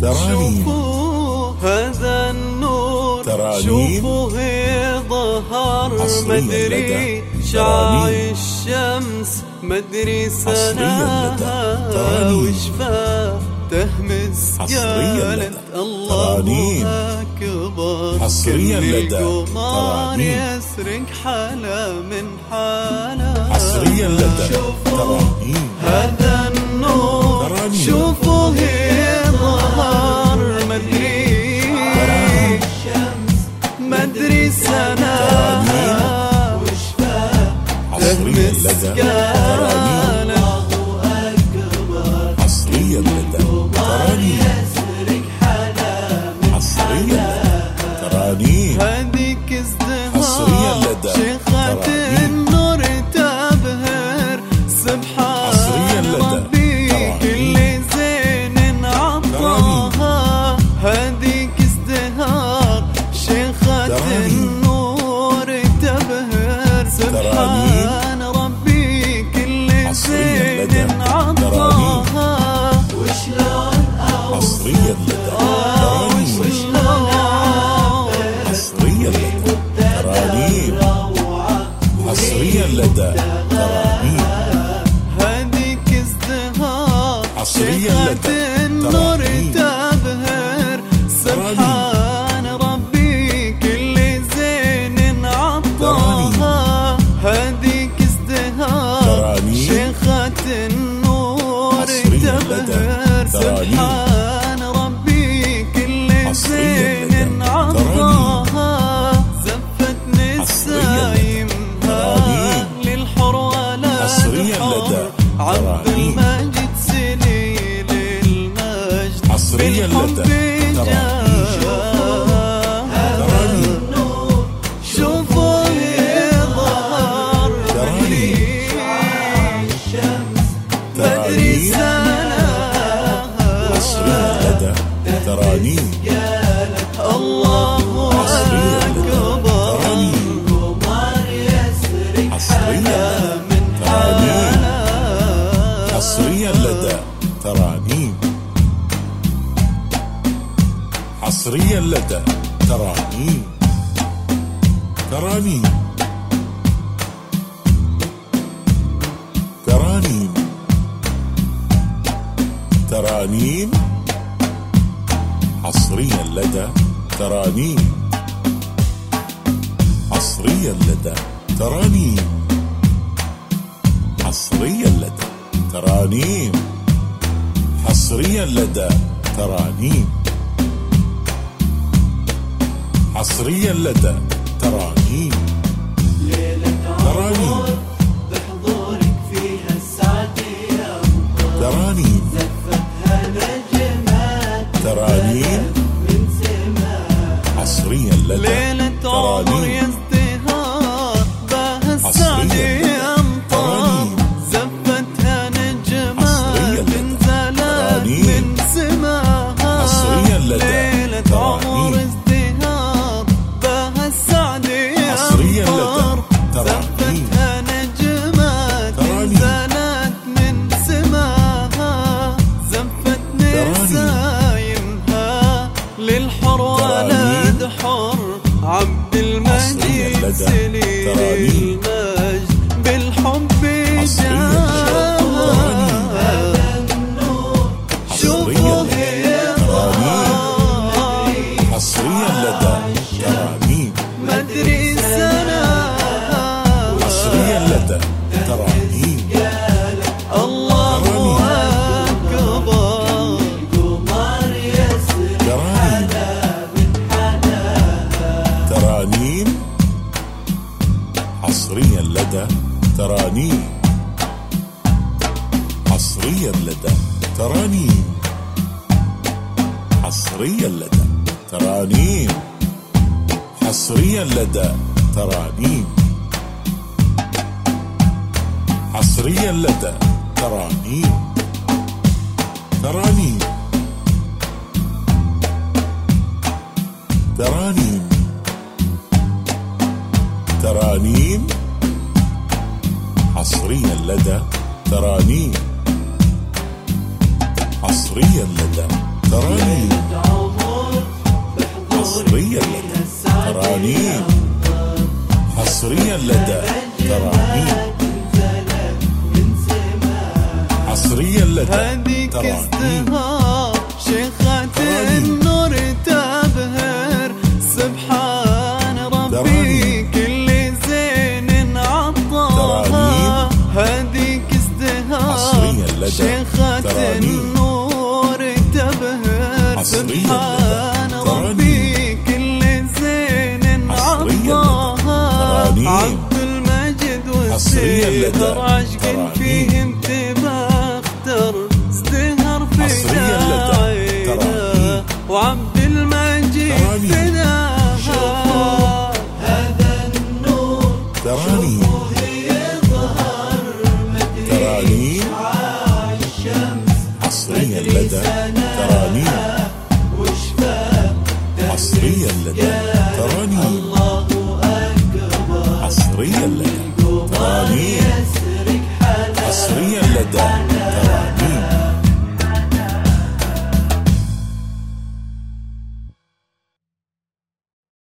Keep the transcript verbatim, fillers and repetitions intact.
ترانيم. شوفوا هذا النور ترانيم. شوفوا ظهر مدري شعاع الشمس مدري سناها وشفاه تهمس قالت الله أكبر. حصريا لدى القمر يسرق حلا من حلا. حصريا لدى ترانيم. هذا النور شوفوا ظهر مدري مدري سناها وشفاه تهمس قالت حصريا لدى ترانيم. حصريا لدى ترانيم. هذيك ازدهار شيخة النور تبهر سبحان ربي كل زين عطاها. هذيك ازدهار شيخة النور تبهر سبحان ربي كل زين عطاها. وشلون حصريا لدى حصريا لدى ترانيم. هذيك ازدهار شيخة النور تبهر سبحان ربي كل زين عطاها. هذيك ازدهار شيخة النور تبهر سبحان ربي كل زين عطاها. زفت نسايم عبد المجيد سليل المجد حصريا لدى ترانيم. شوفوا ظهر مدري مدري سناها. حصريا لدى ترانيم. الله أكبر. حصريا من حلا. حصريا لدى ترانيم. حصريا لدى ترانيم. ترانيم. ترانيم. ترانيم. حصريا لدى ترانيم. حصريا لدى ترانيم. حصريا لدى ترانيم. حصريا لدى ترانيم. حصريا لدى ترانيم. ترانيم. بحضورك فيها السعادة يا ترانيم. زفتها نجمات ترانيم من سماء. حصريا لدى ليلة عمر يزدهار بها السعادة أمطار. زفتها نجمات انزلت من سماها. حصريا لدى ليلة عمر ازدهار بها السعادة أمطار. زفتها نجمات انزلت من سماها. زفت نسايمها للحر ولد حر. عبد المجيد سليل المجد بالحب جاه. شوفوا حصريا لدى ترانيم. مدري سناها. حصريا لدى ترانيم. الله أكبر. ترانيم. حصريا لدى ترانيم. حصريا لدى ترانيم. حصريا لدى ترانيم. حصريا لدى ترانيم. حصريا لدى ترانيم. ترانيم. ترانيم. ترانيم. حصريا لدى ترانيم. حصريا لدى ترانيم. حصريا لدى ترانيم. حصريا لدى ترانيم. حصريا لدى هديك ترانيم. ازدهار شيخة النور تبهر سبحان ربي كل زين عطاها. هديك ازدهار شيخة النور تبهر سبحان ربي كل زين عطاها. عبد المجيد والسيدر عشق فيهم تبختر ازدهر في داعينا وعبد المجيد فداها. هذا النور شوفوه يظهر مدين شعاع الشمس حصريا لدى ترانيم. وشفاه حصريا لدى ترانيم. الله أكبر حصريا لدى ترانيم. يسرق حلا حصريا لدى